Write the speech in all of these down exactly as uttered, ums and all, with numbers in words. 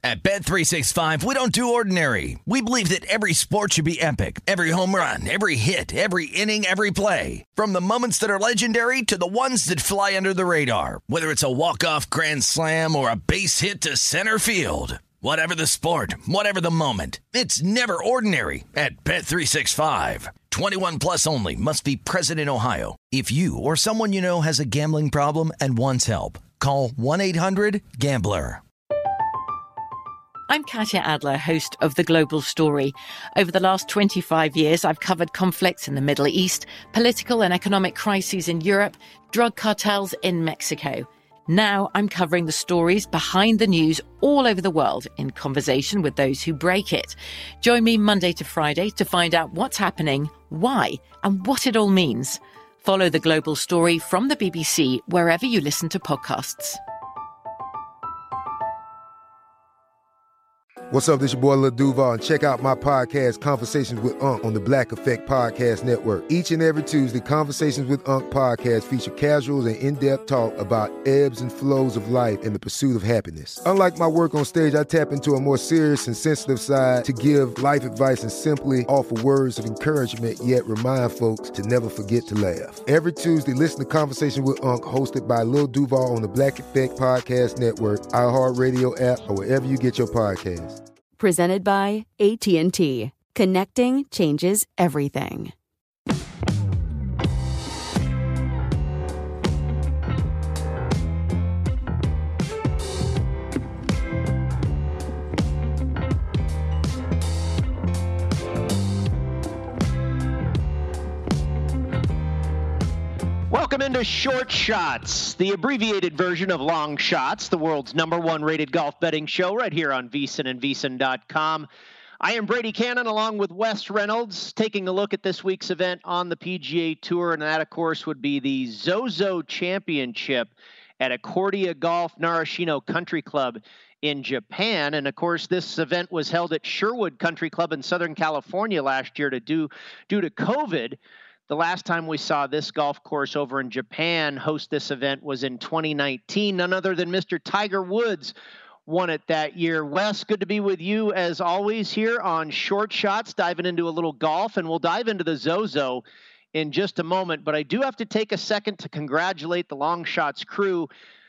At Bet three sixty-five, we don't do ordinary. We believe that every sport should be epic. Every home run, every hit, every inning, every play. From the moments that are legendary to the ones that fly under the radar. Whether it's a walk-off grand slam or a base hit to center field. Whatever the sport, whatever the moment, it's never ordinary at Bet three sixty-five. twenty-one plus only. Must be present in Ohio. If you or someone you know has a gambling problem and wants help, call one eight hundred gambler. I'm Katya Adler, host of The Global Story. Over the last twenty-five years, I've covered conflicts in the Middle East, political and economic crises in Europe, drug cartels in Mexico. Now I'm covering the stories behind the news all over the world in conversation with those who break it. Join me Monday to Friday to find out what's happening, why, and what it all means. Follow The Global Story from the B B C wherever you listen to podcasts. What's up, this is your boy Lil Duval, and check out my podcast, Conversations with Unc, on the Black Effect Podcast Network. Each and every Tuesday, Conversations with Unc podcast feature casual and in-depth talk about ebbs and flows of life and the pursuit of happiness. Unlike my work on stage, I tap into a more serious and sensitive side to give life advice and simply offer words of encouragement, yet remind folks to never forget to laugh. Every Tuesday, listen to Conversation with Unc, hosted by Lil Duval on the Black Effect Podcast Network, iHeartRadio app, or wherever you get your podcasts. Presented by A T and T. Connecting changes everything. Welcome into Short Shots, the abbreviated version of Long Shots, the world's number one rated golf betting show right here on VSiN and V S I N dot com. I am Brady Cannon along with Wes Reynolds, taking a look at this week's event on the P G A Tour, and that, of course, would be the Zozo Championship at Accordia Golf Narashino Country Club in Japan. And, of course, this event was held at Sherwood Country Club in Southern California last year to do, due to COVID. The last time we saw this golf course over in Japan host this event was in twenty nineteen. None other than Mister Tiger Woods won it that year. Wes, good to be with you as always here on Short Shots, diving into a little golf, and we'll dive into the Zozo in just a moment. But I do have to take a second to congratulate the Long Shots crew.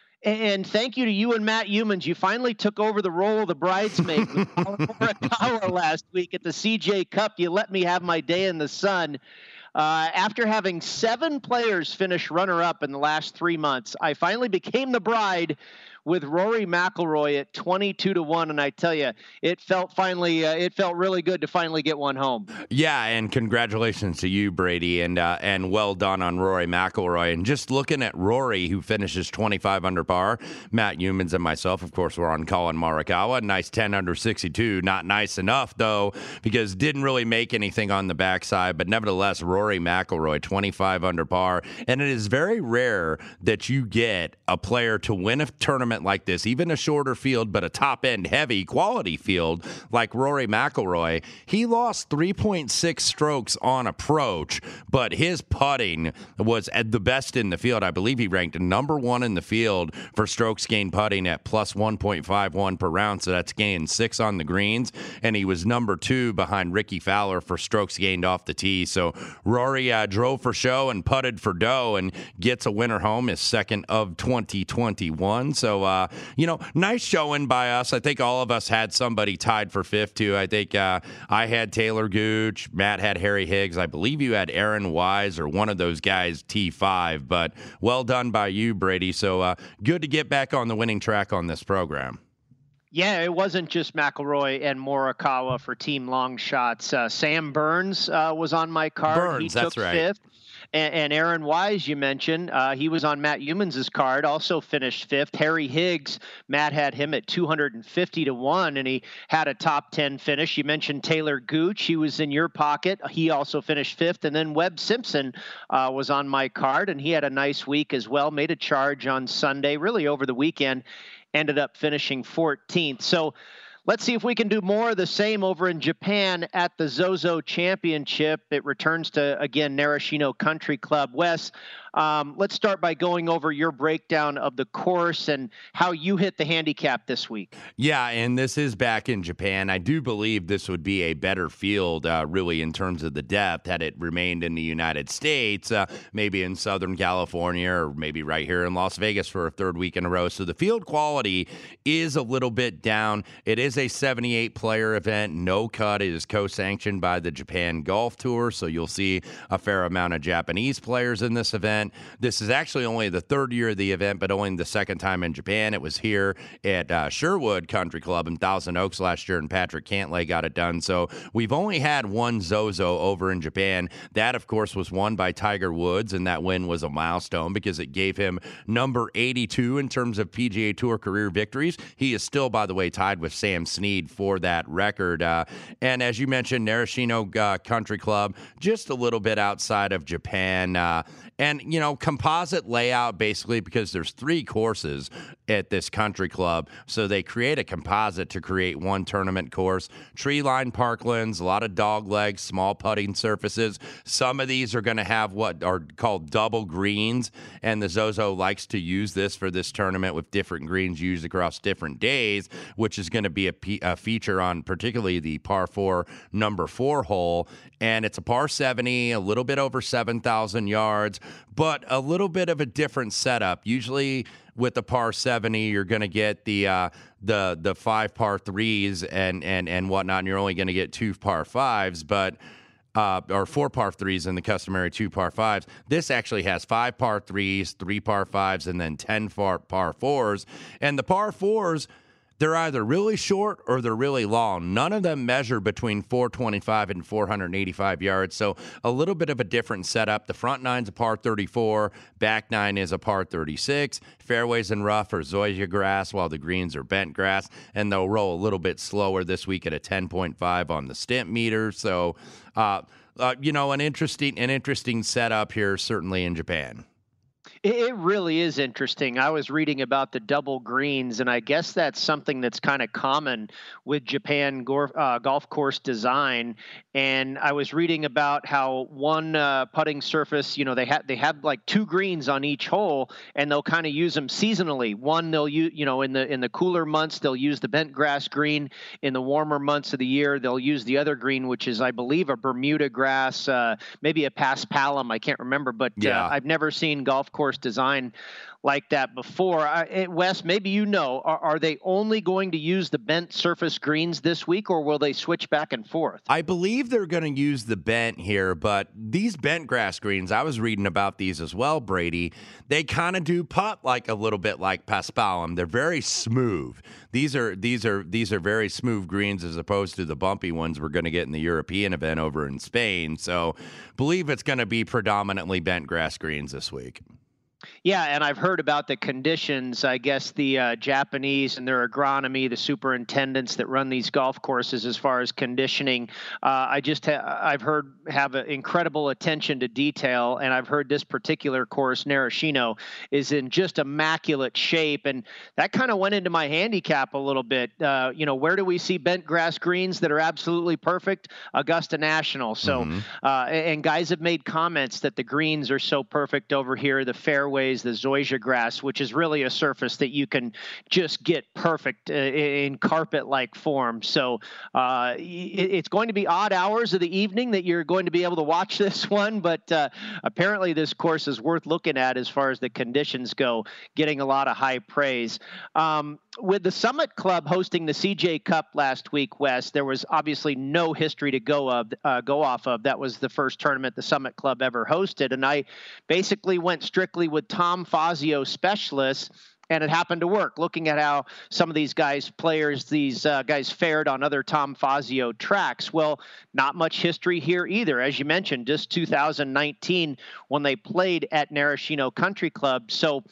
And thank you to you and Matt Humans. You finally took over the role of the bridesmaid with Morikawa last week at the C J Cup. You let me have my day in the sun. Uh, after having seven players finish runner-up in the last three months, I finally became the bride with Rory McIlroy at twenty-two to one, and I tell you, it felt finally, uh, it felt really good to finally get one home. Yeah, and congratulations to you, Brady, and uh, and well done on Rory McIlroy. And just looking at Rory, who finishes twenty-five under par, Matt Humans and myself, of course, were on Colin Morikawa, nice ten under sixty-two. Not nice enough though, because didn't really make anything on the backside. But nevertheless, Rory McIlroy, twenty-five under par, and it is very rare that you get a player to win a tournament like this, even a shorter field, but a top-end heavy quality field like Rory McIlroy. He lost three point six strokes on approach, but his putting was at the best in the field. I believe he ranked number one in the field for strokes gained putting at plus one point five one per round, so that's gained six on the greens, and he was number two behind Ricky Fowler for strokes gained off the tee. So Rory uh, drove for show and putted for dough and gets a winner home, his second of twenty twenty-one. So, uh, you know, nice showing by us. I think all of us had somebody tied for fifth, too. I think uh, I had Taylor Gooch. Matt had Harry Higgs. I believe you had Aaron Wise or one of those guys T five. But well done by you, Brady. So uh, good to get back on the winning track on this program. Yeah, it wasn't just McIlroy and Morikawa for Team Long Shots. Uh, Sam Burns uh, was on my card. Burns, he that's took right. fifth. And, and Aaron Wise, you mentioned, uh, he was on Matt Humans' card, also finished fifth. Harry Higgs, Matt had him at two hundred fifty to one, and he had a top ten finish. You mentioned Taylor Gooch. He was in your pocket. He also finished fifth. And then Webb Simpson uh, was on my card, and he had a nice week as well. Made a charge on Sunday, really over the weekend. Ended up finishing fourteenth. So Let's see if we can do more of the same over in Japan at the Zozo Championship. It returns to, again, Narashino Country Club. Wes, um, let's start by going over your breakdown of the course and how you hit the handicap this week. Yeah, and this is back in Japan. I do believe this would be a better field, uh, really, in terms of the depth, had it remained in the United States, uh, maybe in Southern California, or maybe right here in Las Vegas for a third week in a row. So the field quality is a little bit down. It is a seventy-eight player event. No cut. It is co-sanctioned by the Japan Golf Tour, so you'll see a fair amount of Japanese players in this event. This is actually only the third year of the event, but only the second time in Japan. It was here at uh, Sherwood Country Club in Thousand Oaks last year, and Patrick Cantlay got it done. So we've only had one Zozo over in Japan. That, of course, was won by Tiger Woods, and that win was a milestone because it gave him number eighty-two in terms of P G A Tour career victories. He is still, by the way, tied with Sam Snead for that record. Uh, and as you mentioned, Narashino uh, Country Club, just a little bit outside of Japan. Uh, and, you know, composite layout, basically, because there's three courses at this country club. So they create a composite to create one tournament course. Tree-lined parklands, a lot of dog legs, small putting surfaces. Some of these are going to have what are called double greens, and the Zozo likes to use this for this tournament with different greens used across different days, which is going to be a, p- a feature on particularly the par four number four hole. And it's a par seventy, a little bit over seven thousand yards, but a little bit of a different setup. Usually with the par seventy, you're going to get the uh, the the five par threes and and and whatnot, and you're only going to get two par fives, but uh, or four par threes and the customary two par fives. This actually has five par threes, three par fives, and then ten par par fours. And the par fours, they're either really short or they're really long. None of them measure between four twenty-five and four eighty-five yards, so a little bit of a different setup. The front nine's a par thirty-four, back nine is a par thirty-six. Fairways and rough are zoysia grass, while the greens are bent grass, and they'll roll a little bit slower this week at a ten point five on the stimp meter. So, uh, uh, you know, an interesting, an interesting setup here, certainly in Japan. It really is interesting. I was reading about the double greens, and I guess that's something that's kind of common with Japan uh, golf course design. And I was reading about how one uh, putting surface, you know, they have they have like two greens on each hole, and they'll kind of use them seasonally. One they'll use, you know, in the in the cooler months they'll use the bent grass green. In the warmer months of the year they'll use the other green, which is, I believe, a Bermuda grass, uh, maybe a paspalum. I can't remember, but yeah. uh, I've never seen golf course design like that before. I, Wes, maybe you know, are, are they only going to use the bent surface greens this week, or will they switch back and forth? I believe they're going to use the bent here, but these bent grass greens, I was reading about these as well, Brady. They kind of do putt like a little bit like paspalum. They're very smooth. These are these are these are very smooth greens as opposed to the bumpy ones we're going to get in the European event over in Spain. So, believe it's going to be predominantly bent grass greens this week. Yeah, and I've heard about the conditions. I guess the uh, Japanese and their agronomy, the superintendents that run these golf courses as far as conditioning, uh, I just ha- I've heard have an incredible attention to detail, and I've heard this particular course, Narashino, is in just immaculate shape, and that kind of went into my handicap a little bit. Uh, you know, where do we see bent grass greens that are absolutely perfect? Augusta National. So, mm-hmm. uh, and guys have made comments that the greens are so perfect over here, the fairway. The zoysia grass, which is really a surface that you can just get perfect uh, in carpet-like form. So uh, it, it's going to be odd hours of the evening that you're going to be able to watch this one, but uh, apparently this course is worth looking at as far as the conditions go, getting a lot of high praise. Um, with the Summit Club hosting the C J Cup last week, Wes, there was obviously no history to go of uh, go off of. That was the first tournament the Summit Club ever hosted, and I basically went strictly with Tom Fazio specialists, and it happened to work. Looking at how some of these guys, players, these uh, guys fared on other Tom Fazio tracks. Well, not much history here either. As you mentioned, just two thousand nineteen when they played at Narashino Country Club. So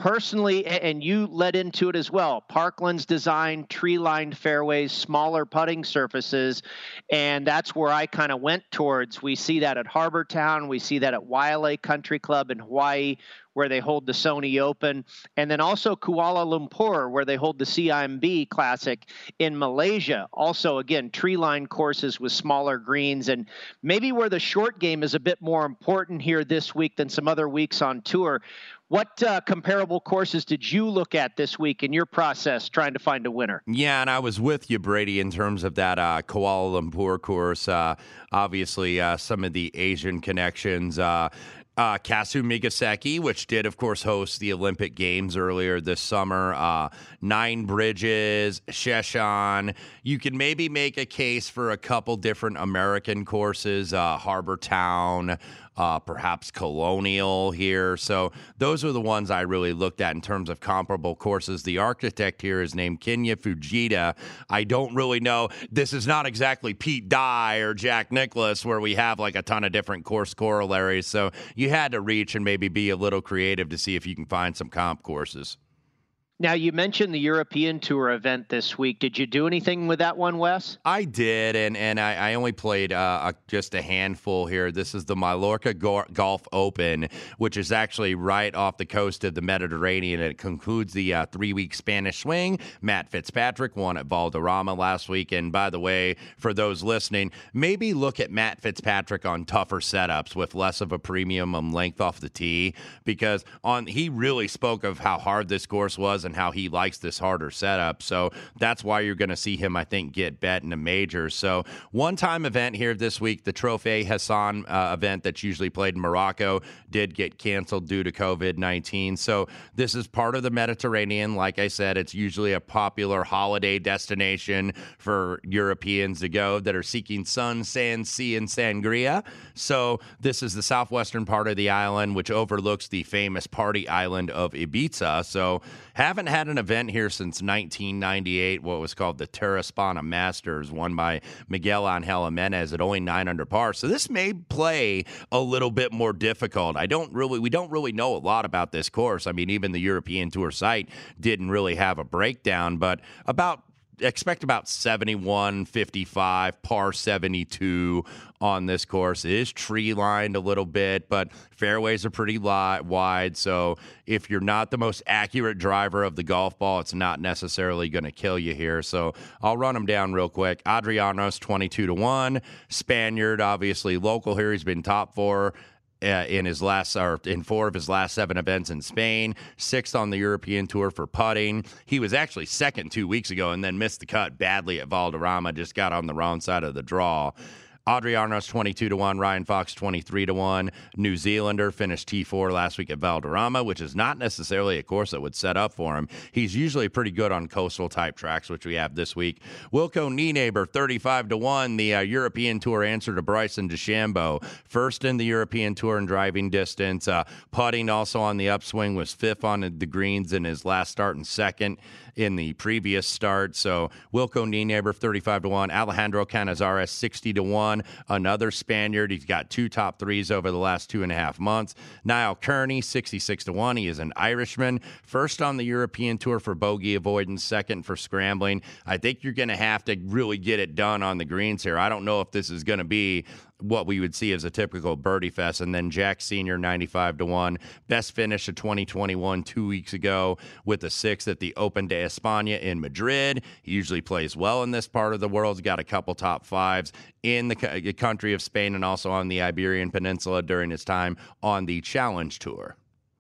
personally, and you led into it as well, Parkland's design, tree-lined fairways, smaller putting surfaces, and that's where I kind of went towards. We see that at Harbour Town. We see that at Wailea Country Club in Hawaii, where they hold the Sony Open, and then also Kuala Lumpur, where they hold the C I M B Classic in Malaysia. Also, again, tree-lined courses with smaller greens, and maybe where the short game is a bit more important here this week than some other weeks on tour. What uh, comparable courses did you look at this week in your process trying to find a winner? Yeah, and I was with you, Brady, in terms of that uh, Kuala Lumpur course. Uh, obviously, uh, some of the Asian connections. Uh, Uh, Kasu Migaseki, which did, of course, host the Olympic Games earlier this summer. Uh, Nine Bridges, Sheshan. You can maybe make a case for a couple different American courses, uh, Harbour Town, uh, perhaps Colonial here. So those are the ones I really looked at in terms of comparable courses. The architect here is named Kinya Fujita. I don't really know. This is not exactly Pete Dye or Jack Nicklaus where we have like a ton of different course corollaries. So you had to reach and maybe be a little creative to see if you can find some comp courses. Now, you mentioned the European Tour event this week. Did you do anything with that one, Wes? I did, and, and I, I only played uh, a, just a handful here. This is the Mallorca Go- Golf Open, which is actually right off the coast of the Mediterranean. It concludes the uh, three-week Spanish swing. Matt Fitzpatrick won at Valderrama last week. And by the way, for those listening, maybe look at Matt Fitzpatrick on tougher setups with less of a premium length off the tee, because on he really spoke of how hard this course was and how he likes this harder setup. So that's why you're going to see him, I think, get bet in a major. So one-time event here this week, the Trophy Hassan uh, event that's usually played in Morocco did get canceled due to covid nineteen. So this is part of the Mediterranean. Like I said, it's usually a popular holiday destination for Europeans to go that are seeking sun, sand, sea, and sangria. So this is the southwestern part of the island, which overlooks the famous party island of Ibiza. So haven't had an event here since nineteen ninety-eight, what was called the Terraspana Masters, won by Miguel Angel Jimenez at only nine under par. So this may play a little bit more difficult. I don't really, we don't really know a lot about this course. I mean, even the European Tour site didn't really have a breakdown, but about expect about seventy-one, fifty-five, par seventy-two on this course. It is tree lined a little bit, but fairways are pretty li- wide. So if you're not the most accurate driver of the golf ball, it's not necessarily going to kill you here. So I'll run them down real quick. Adrianos, twenty-two to one. Spaniard, obviously local here. He's been top four Uh, in his last, or in four of his last seven events in Spain, sixth on the European Tour for putting. He was actually second two weeks ago and then missed the cut badly at Valderrama, just got on the wrong side of the draw. Adrianos, twenty-two to one. Ryan Fox, twenty-three to one. New Zealander finished T four last week at Valderrama, which is not necessarily a course that would set up for him. He's usually pretty good on coastal type tracks, which we have this week. Wilco Nienaber, thirty-five to one. The uh, European Tour answer to Bryson DeChambeau. First in the European Tour in driving distance. Uh, putting also on the upswing, was fifth on the greens in his last start and second in the previous start. So Wilco Nienaber, thirty-five to one. Alejandro Canizares, sixty to one. Another Spaniard. He's got two top threes over the last two and a half months. Niall Kearney, sixty-six to one. He is an Irishman. First on the European Tour for bogey avoidance, second for scrambling. I think you're going to have to really get it done on the greens here. I don't know if this is going to be what we would see as a typical birdie fest. And then Jack Senior, ninety-five to one. Best finish of twenty twenty-one two weeks ago with a sixth at the Open de España in Madrid. He usually plays well in this part of the world. He's got a couple top fives in the country of Spain and also on the Iberian Peninsula during his time on the Challenge Tour.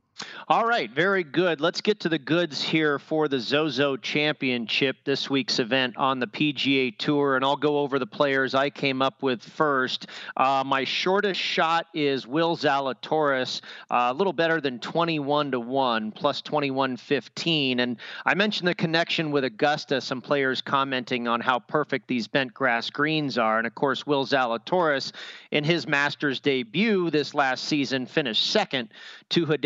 All right, very good. Let's get to the goods here for the Zozo Championship, this week's event on the P G A Tour, and I'll go over the players I came up with first. Uh, my shortest shot is Will Zalatoris, uh, a little better than twenty-one to one, plus twenty-one fifteen, and I mentioned the connection with Augusta, some players commenting on how perfect these bent grass greens are, and of course, Will Zalatoris, in his Masters debut this last season, finished second to Hideki Matsuyama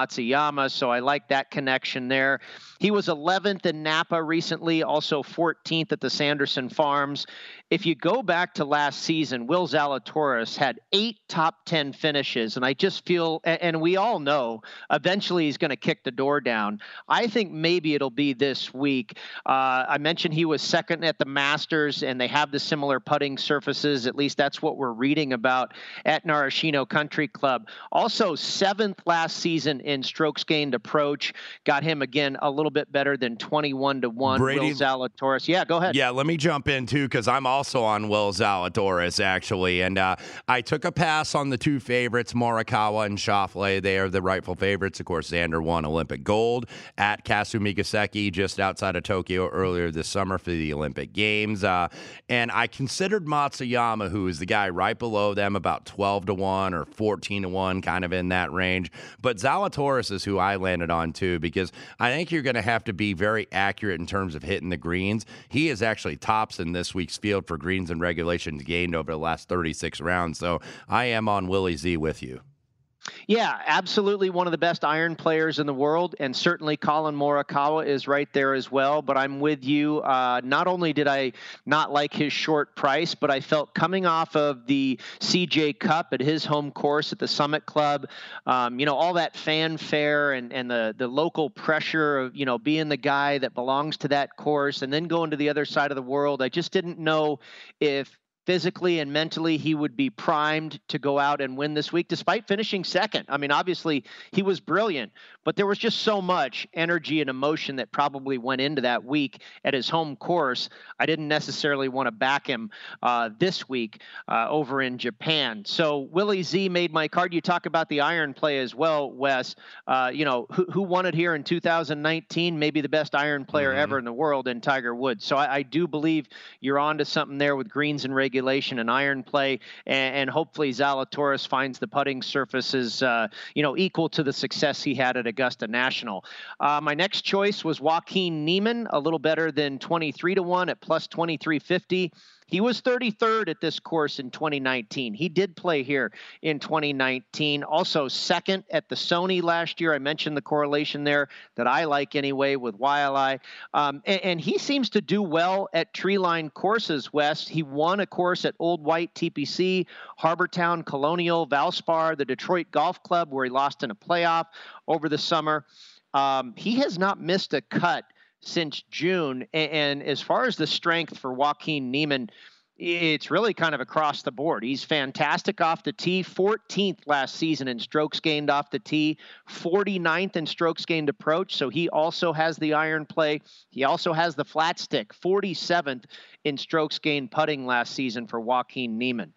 Matsuyama, so I like that connection there. He was eleventh in Napa recently, also fourteenth at the Sanderson Farms. If you go back to last season, Will Zalatoris had eight top ten finishes, and I just feel, and we all know, eventually he's going to kick the door down. I think maybe it'll be this week. Uh, I mentioned he was second at the Masters, and they have the similar putting surfaces. At least that's what we're reading about at Narashino Country Club. Also, seventh last season in strokes gained approach. Got him, again, a little bit better than twenty-one to one. Brady, Will Zalatoris. Yeah, go ahead. Yeah, let me jump in, too, because I'm also on Will Zalatoris, actually. And uh, I took a pass on the two favorites, Morikawa and Schauffele. They are the rightful favorites. Of course, Xander won Olympic gold at Kasumigaseki just outside of Tokyo earlier this summer for the Olympic Games. Uh, and I considered Matsuyama, who is the guy right below them, about twelve to one or fourteen to one, kind of in that range. But Zalatoris is who I landed on, too, because I think you're going to have to be very accurate in terms of hitting the greens. He is actually tops in this week's field for greens and regulations gained over the last thirty-six rounds. So I am on Willie Z with you. Yeah, absolutely one of the best iron players in the world, and certainly Colin Morikawa is right there as well. But I'm with you. Uh, not only did I not like his short price, but I felt coming off of the C J Cup at his home course at the Summit Club, um, you know, all that fanfare and, and the, the local pressure of, you know, being the guy that belongs to that course and then going to the other side of the world. I just didn't know if physically and mentally he would be primed to go out and win this week, despite finishing second. I mean, obviously he was brilliant, but there was just so much energy and emotion that probably went into that week at his home course. I didn't necessarily want to back him uh, this week uh, over in Japan. So Willie Z made my card. You talk about the iron play as well, Wes. Uh, you know, who, who won it here in two thousand nineteen? Maybe the best iron player mm-hmm. ever in the world in Tiger Woods. So I, I do believe you're onto something there with greens and regulation. Regulation and iron play, and, and hopefully Zalatoris finds the putting surfaces, uh, you know, equal to the success he had at Augusta National. Uh, my next choice was Joaquin Niemann, a little better than twenty-three to one at plus twenty-three fifty. He was thirty-third at this course in twenty nineteen. He did play here in twenty nineteen. Also second at the Sony last year. I mentioned the correlation there that I like anyway with Waialae. Um, and, and he seems to do well at tree-line courses, West. He won a course at Old White T P C, Harbortown, Colonial, Valspar, the Detroit Golf Club, where he lost in a playoff over the summer. Um, he has not missed a cut since June. And as far as the strength for Joaquin Niemann, it's really kind of across the board. He's fantastic off the tee, fourteenth last season in strokes gained off the tee, forty-ninth in strokes gained approach. So he also has the iron play. He also has the flat stick, forty-seventh in strokes gained putting last season for Joaquin Niemann.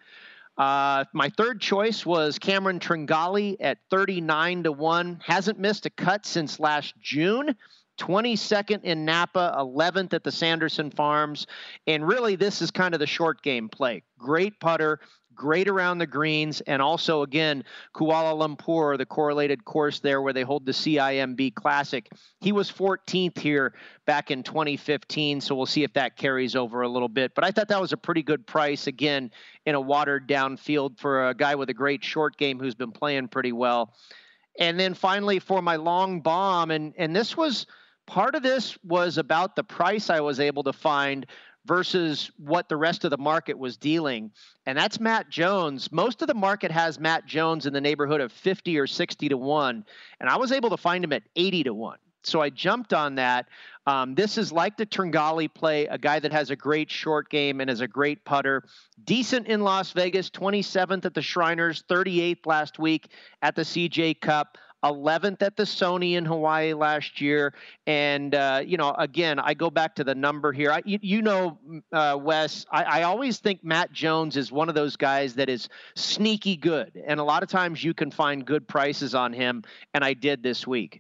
Uh, my third choice was Cameron Tringali at thirty-nine to one. Hasn't missed a cut since last June. twenty-second in Napa, eleventh at the Sanderson Farms. And really, this is kind of the short game play. Great putter, great around the greens, and also, again, Kuala Lumpur, the correlated course there where they hold the C I M B Classic. He was fourteenth here back in twenty fifteen, so we'll see if that carries over a little bit. But I thought that was a pretty good price, again, in a watered-down field for a guy with a great short game who's been playing pretty well. And then finally, for my long bomb, and, and this was... part of this was about the price I was able to find versus what the rest of the market was dealing. And that's Matt Jones. Most of the market has Matt Jones in the neighborhood of fifty or sixty to one. And I was able to find him at eighty to one. So I jumped on that. Um, this is like the Tringali play, a guy that has a great short game and is a great putter. Decent in Las Vegas, twenty-seventh at the Shriners, thirty-eighth last week at the C J Cup. eleventh at the Sony in Hawaii last year. And, uh, you know, again, I go back to the number here. I, you, you know, uh, Wes, I, I always think Matt Jones is one of those guys that is sneaky good. And a lot of times you can find good prices on him. And I did this week.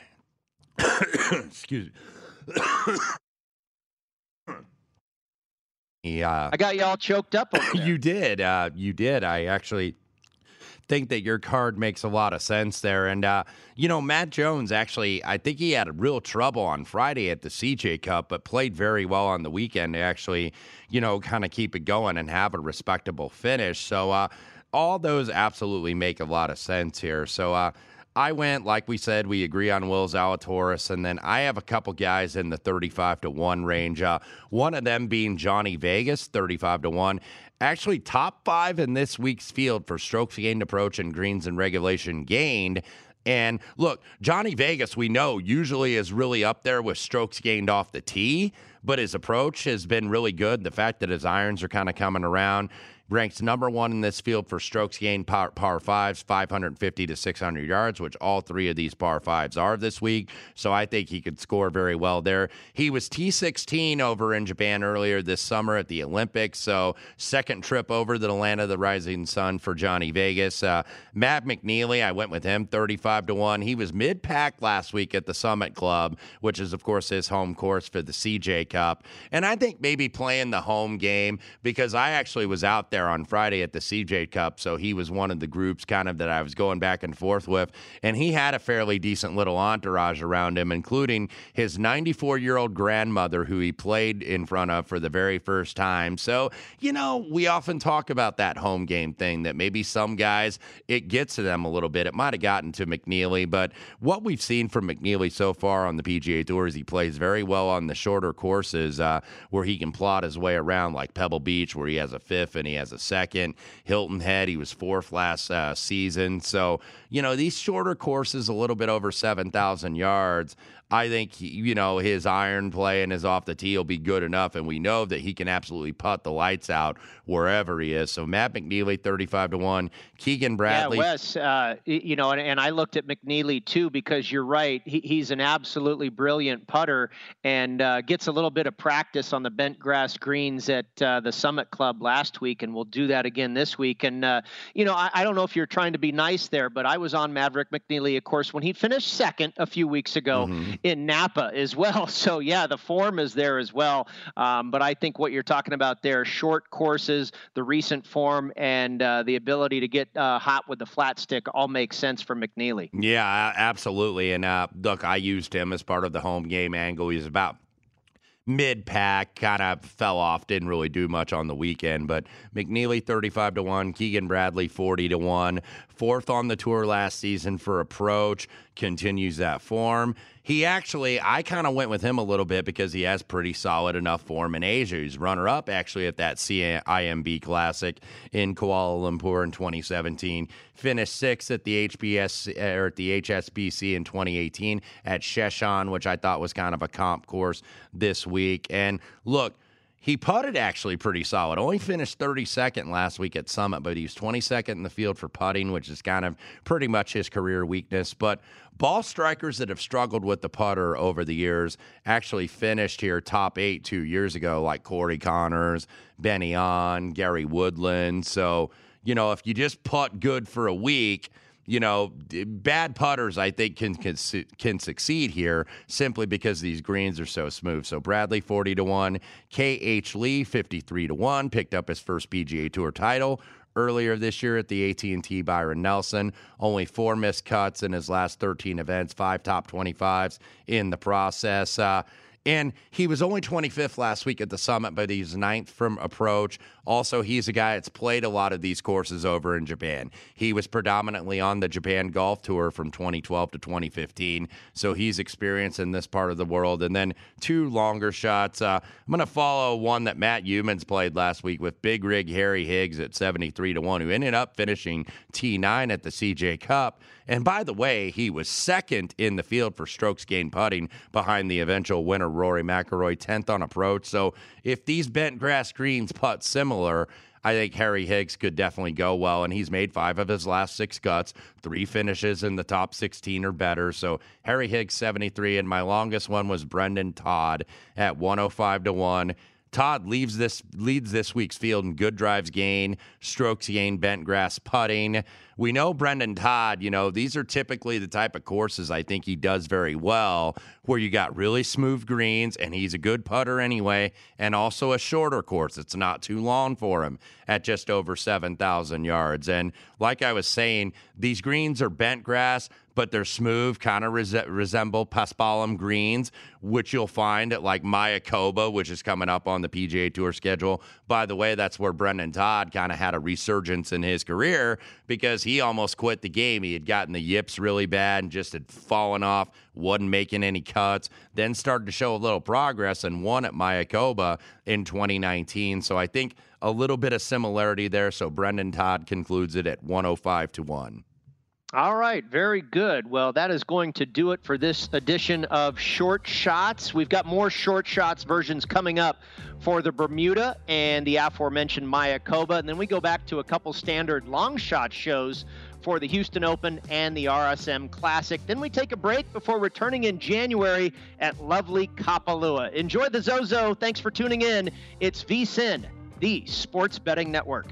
Excuse me. Yeah. I got you all choked up over there. You did. Uh, you did. I actually... think that your card makes a lot of sense there. And, uh, you know, Matt Jones, actually, I think he had real trouble on Friday at the C J Cup, but played very well on the weekend to actually, you know, kind of keep it going and have a respectable finish. So uh, all those absolutely make a lot of sense here. So uh, I went, like we said, we agree on Will Zalatoris, and then I have a couple guys in the thirty-five to one range. Uh, one of them being Johnny Vegas, thirty-five to one. Actually, top five in this week's field for strokes gained approach and greens in regulation gained. And look, Johnny Vegas, we know, usually is really up there with strokes gained off the tee, but his approach has been really good. The fact that his irons are kind of coming around, ranks number one in this field for strokes gained par, par fives, five fifty to six hundred yards, which all three of these par fives are this week. So I think he could score very well there. He was T sixteen over in Japan earlier this summer at the Olympics. So second trip over the land of the rising sun for Johnny Vegas. Uh, Matt McNeely, I went with him, thirty-five to one. He was mid-pack last week at the Summit Club, which is, of course, his home course for the C J Cup. And I think maybe playing the home game, because I actually was out there on Friday at the C J Cup, so he was one of the groups kind of that I was going back and forth with, and he had a fairly decent little entourage around him, including his ninety-four-year-old grandmother, who he played in front of for the very first time. So, you know, we often talk about that home game thing, that maybe some guys, it gets to them a little bit. It might have gotten to McNeely, but what we've seen from McNeely so far on the P G A Tour is he plays very well on the shorter courses uh, where he can plot his way around, like Pebble Beach, where he has a fifth and he has a second. Hilton Head, he was fourth last uh, season. So, you know, these shorter courses, a little bit over seven thousand yards, I think, he, you know, his iron play and his off the tee will be good enough, and we know that he can absolutely putt the lights out wherever he is. So Matt McNeely, thirty-five to one. Keegan Bradley. Yeah, Wes, uh, you know, and, and I looked at McNeely too, because you're right. He, he's an absolutely brilliant putter, and uh, gets a little bit of practice on the bent grass greens at uh, the Summit Club last week, and we'll do that again this week. And, uh, you know, I, I don't know if you're trying to be nice there, but I was on Maverick McNeely, of course, when he finished second a few weeks ago. Mm-hmm. in Napa as well. So yeah, the form is there as well. Um, but I think what you're talking about there, short courses, the recent form, and uh, the ability to get uh, hot with the flat stick all makes sense for McNeely. Yeah, absolutely. And uh, look, I used him as part of the home game angle. He's about mid-pack, kind of fell off, didn't really do much on the weekend, but McNeely thirty-five to one, Keegan Bradley forty to one, fourth on the tour last season for approach, continues that form. He actually, I kind of went with him a little bit because he has pretty solid enough form in Asia. He's runner-up actually at that C I M B Classic in Kuala Lumpur in twenty seventeen. Finished sixth at the H B S or at the H S B C in twenty eighteen at Sheshan, which I thought was kind of a comp course this week. And look, he putted actually pretty solid. Only finished thirty-second last week at Summit, but he's twenty-second in the field for putting, which is kind of pretty much his career weakness. But ball strikers that have struggled with the putter over the years actually finished here top eight two years ago, like Corey Connors, Benny On, Gary Woodland. So, you know, if you just putt good for a week, you know, bad putters, I think, can, can can succeed here simply because these greens are so smooth. So Bradley, forty to one. K H Lee, fifty-three to one. Picked up his first P G A Tour title earlier this year at the A T and T Byron Nelson. Only four missed cuts in his last thirteen events, five top twenty-fives in the process. Uh, And he was only twenty-fifth last week at the Summit, but he's ninth from approach. Also, he's a guy that's played a lot of these courses over in Japan. He was predominantly on the Japan Golf Tour from twenty twelve to twenty fifteen, so he's experienced in this part of the world. And then two longer shots. Uh, I'm going to follow one that Matt Youmans played last week with Big Rig Harry Higgs at seventy-three to one, who ended up finishing T nine at the C J Cup. And by the way, he was second in the field for strokes gained putting behind the eventual winner, Rory McIlroy, tenth on approach. So if these bent grass greens putt similar, I think Harry Higgs could definitely go well, and he's made five of his last six cuts, three finishes in the top sixteen or better. So Harry Higgs, seventy-three, and my longest one was Brendan Todd at one oh five to one. Todd leaves this leads this week's field in good drives gain, strokes gain, bent grass putting. We know Brendan Todd, you know, these are typically the type of courses I think he does very well, where you got really smooth greens, and he's a good putter anyway, and also a shorter course. It's not too long for him at just over seven thousand yards. And like I was saying, these greens are bent grass, but they're smooth, kind of res- resemble Paspalum greens, which you'll find at like Mayakoba, which is coming up on the P G A Tour schedule. By the way, that's where Brendan Todd kind of had a resurgence in his career because he almost quit the game. He had gotten the yips really bad and just had fallen off, wasn't making any cuts, then started to show a little progress and won at Mayakoba in twenty nineteen. So I think a little bit of similarity there. So Brendan Todd concludes it at one oh five to one. All right, very good. Well, that is going to do it for this edition of Short Shots. We've got more Short Shots versions coming up for the Bermuda and the aforementioned Mayakoba. And then we go back to a couple standard long shot shows for the Houston Open and the R S M Classic. Then we take a break before returning in January at lovely Kapalua. Enjoy the Zozo. Thanks for tuning in. It's VSiN, the Sports Betting Network.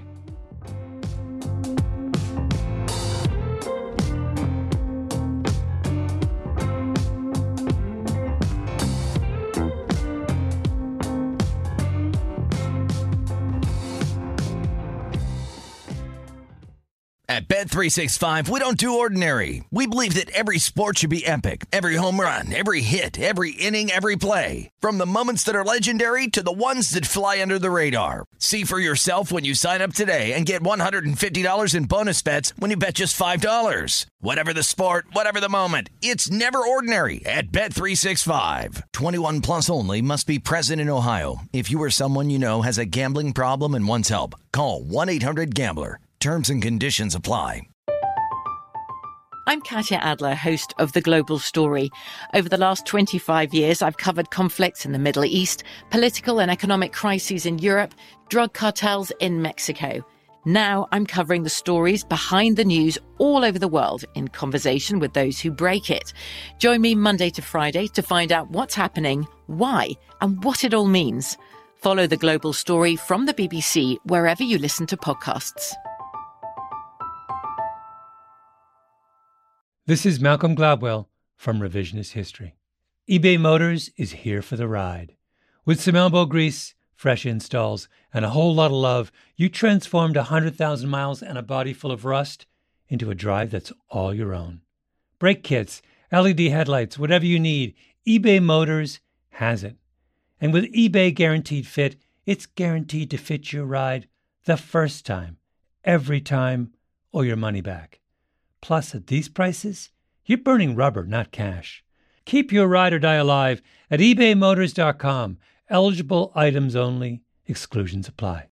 At Bet three sixty-five, we don't do ordinary. We believe that every sport should be epic. Every home run, every hit, every inning, every play. From the moments that are legendary to the ones that fly under the radar. See for yourself when you sign up today and get one hundred fifty dollars in bonus bets when you bet just five dollars. Whatever the sport, whatever the moment, it's never ordinary at Bet three sixty-five. twenty-one plus only. Must be present in Ohio. If you or someone you know has a gambling problem and wants help, call one eight hundred gambler. Terms and conditions apply. I'm Katya Adler, host of The Global Story. Over the last twenty-five years, I've covered conflicts in the Middle East, political and economic crises in Europe, drug cartels in Mexico. Now I'm covering the stories behind the news all over the world in conversation with those who break it. Join me Monday to Friday to find out what's happening, why, and what it all means. Follow The Global Story from the B B C wherever you listen to podcasts. This is Malcolm Gladwell from Revisionist History. eBay Motors is here for the ride. With some elbow grease, fresh installs, and a whole lot of love, you transformed one hundred thousand miles and a body full of rust into a drive that's all your own. Brake kits, L E D headlights, whatever you need, eBay Motors has it. And with eBay Guaranteed Fit, it's guaranteed to fit your ride the first time, every time, or your money back. Plus, at these prices, you're burning rubber, not cash. Keep your ride or die alive at ebay motors dot com. Eligible items only. Exclusions apply.